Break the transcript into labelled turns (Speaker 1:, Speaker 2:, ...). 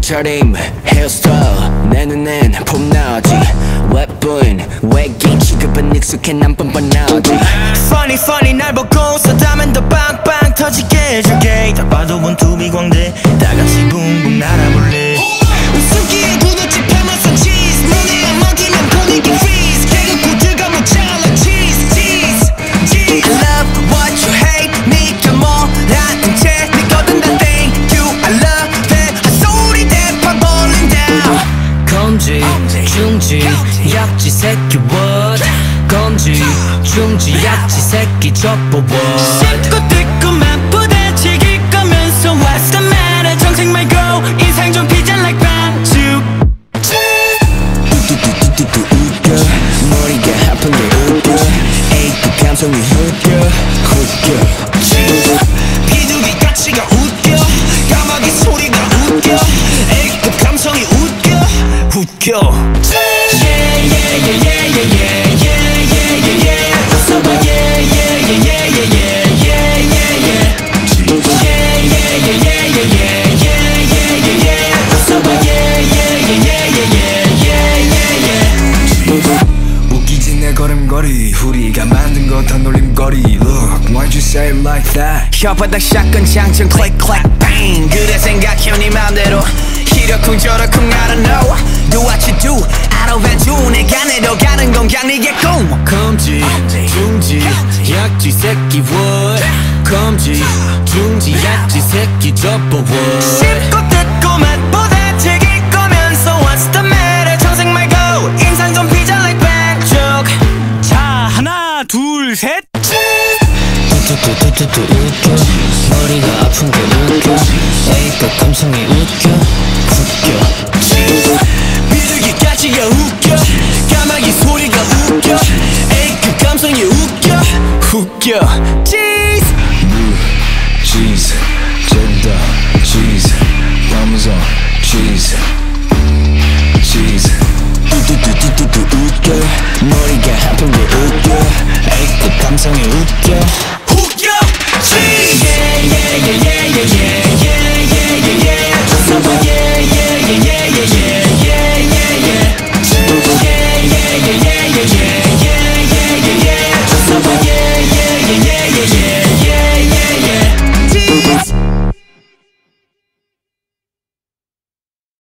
Speaker 1: 옷차림 헤어스타일 내 눈엔 폼나지 웹분 외계인 취급은 익숙해 난 뻔뻔하지
Speaker 2: Funny 날 보고 웃었다면 더 빵빵 터지게 해줄게 딱 봐도 원투비 광대 다같이 붕붕 날아볼래 웃음기에 도넛집 파마산 치즈 눈에 안 먹이면 보내기 freeze 개그 코드가 모자라 cheese I love what you hate 니가 뭐라는 채 믿거든 다 thank you I love that 핫소리 대판 벌린다
Speaker 3: 검지 중지 약지 새끼 what 검지 중지 약지 새끼 접어 what
Speaker 2: 씹고 뜯고 맛부대치기 거면서 What's the matter 정색 말고 인상 좀 피자 like 반죽
Speaker 1: 뚜뚜뚜뚜뚜 웃겨 머리가 아픈 게 웃겨 A급 감성이 웃겨
Speaker 2: 비둘기 가치가 웃겨 까마귀 소리가 웃겨 A급 감성이 웃겨
Speaker 1: 웃기지 내 걸음걸이 우리가 만든 거 다 놀림거리 Look, why'd you say it like that
Speaker 2: 혓바닥 샷건 장전 click click bang 그래 생각해 네 맘대로 이러쿵 저러쿵 I don't know Do what you do 알아봐줘 내가 내려가는 건 그냥 네게 꿈
Speaker 3: 검지 중지 약지 새끼 what 검지 중지 약지 새끼 접어 what
Speaker 2: 씹고 뜯고 맛보다 즐길 거면서 What's the matter 정색 말고 인상 좀 피자 like 반죽
Speaker 3: 자 하나 둘 셋
Speaker 1: 뚜뚜뚜뚜뚜 웃겨 머리가 아픈 게 웃겨 A급 감성이 웃겨